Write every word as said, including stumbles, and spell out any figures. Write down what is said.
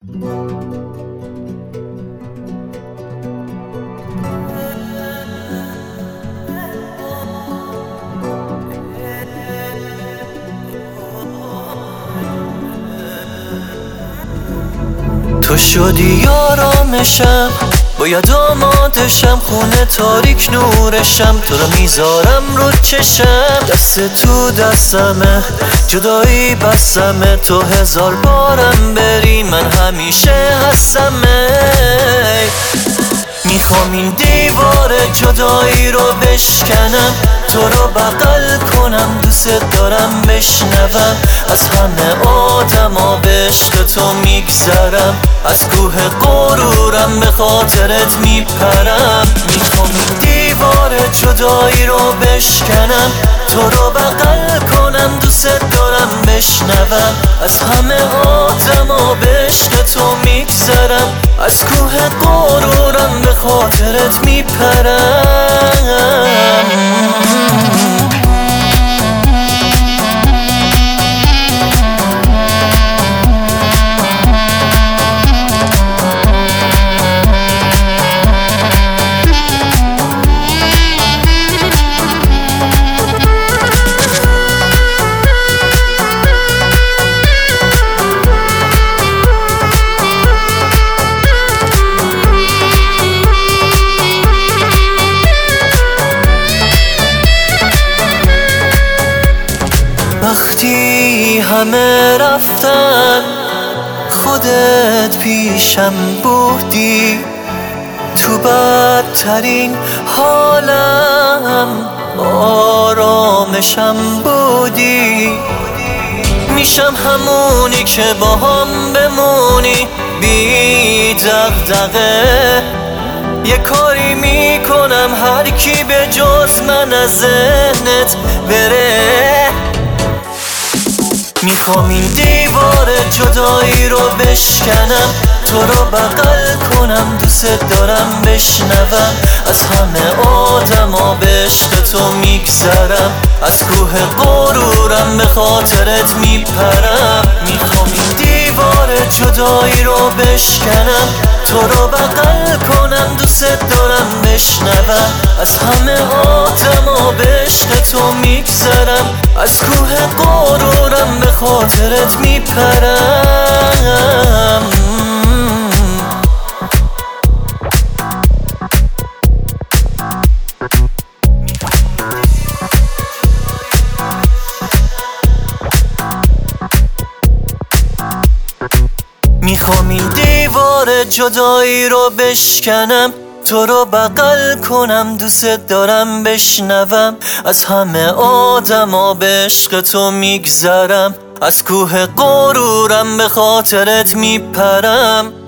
تو شدی آرامشم، باید آمادشم، خونه تاریک نورشم، تو رو میذارم رو چشم، دست تو دستمه، جدایی بستمه، تو هزار بارم بری من همیشه هستمه. میخوام این دیوار جدایی رو بشکنم، تو رو بغل کنم، دوست دارم بشنوم، از همه آدما به عشق تو میگذرم، از کوه غرورم به خاطرت میپرم. میخوام این دیوار جدایی رو بشکنم، تو رو بغل کنم، دوست دارم بشنوم، از همه آدما به عشق تو میگذرم، از کوه غرورم به خاطرت میپرم. وقتی همه رفتن خودت پیشم بودی، تو بدترین حالم آرامشم بودی، میشم همونی که با هم بمونی بی دغدغه، یه کاری میکنم هر کی به جز من از ذهنت بره. میخوام این دیوار جدایی رو بشکنم، تو رو بغل کنم، دوست دارم بشنوم، از همه آدما به عشق تو میگذرم، از کوه غرورم به خاطرت میپرم. میخوام این دیوار جدایی رو بشکنم، تو رو بغل کنم، دوست دارم بشنوم، از همه آدما به عشق تو میگذرم، از کوه غرورم به خاطرت میپرم. میخوام این دیوار جدایی رو بشکنم، تو رو بغل کنم، دوست دارم بشنوم، از همه آدما به عشق تو میگذرم، از کوه غرورم به خاطرت میپرم.